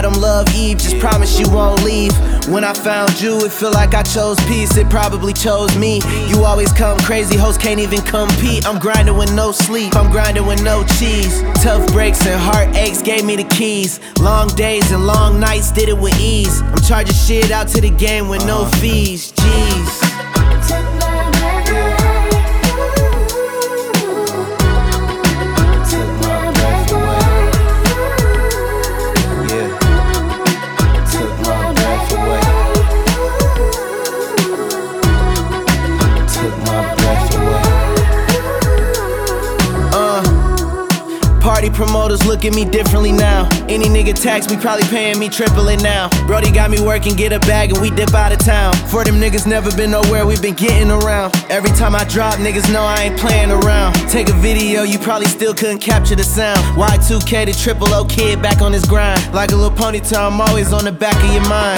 Adam, love Eve, just promise you won't leave. When I found you, it feel like I chose peace, it probably chose me. You always come crazy, hoes can't even compete. I'm grinding with no sleep, I'm grinding with no cheese. Tough breaks and heartaches gave me the keys. Long days and long nights did it with ease. I'm charging shit out to the game with no fees, jeez. Party promoters look at me differently now. Any nigga tax me, probably paying me triple it now. Brody got me working, get a bag and we dip out of town. For them niggas never been nowhere, we been getting around. Every time I drop, niggas know I ain't playing around. Take a video, you probably still couldn't capture the sound. Y2K, the triple O kid back on his grind. Like a little ponytail, I'm always on the back of your mind.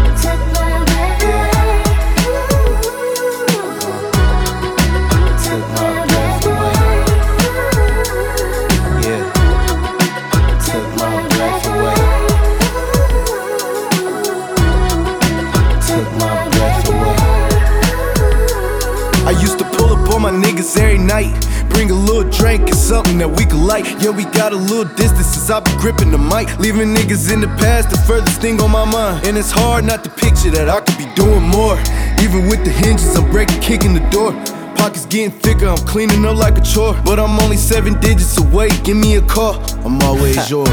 I used to pull up on my niggas every night, bring a little drink and something that we could like. Yeah, we got a little distance since I been gripping the mic, leaving niggas in the past, the furthest thing on my mind. And it's hard not to picture that I could be doing more. Even with the hinges, I'm breaking, kicking the door. Pockets getting thicker, I'm cleaning up like a chore. But I'm only 7 digits away, give me a call, I'm always yours.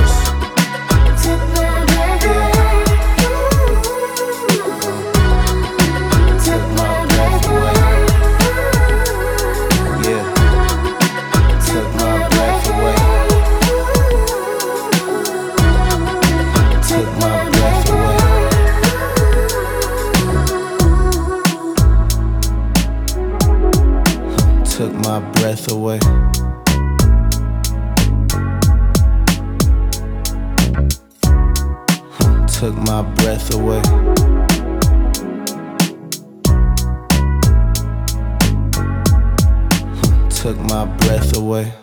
Took my breath away. Took my breath away. Took my breath away.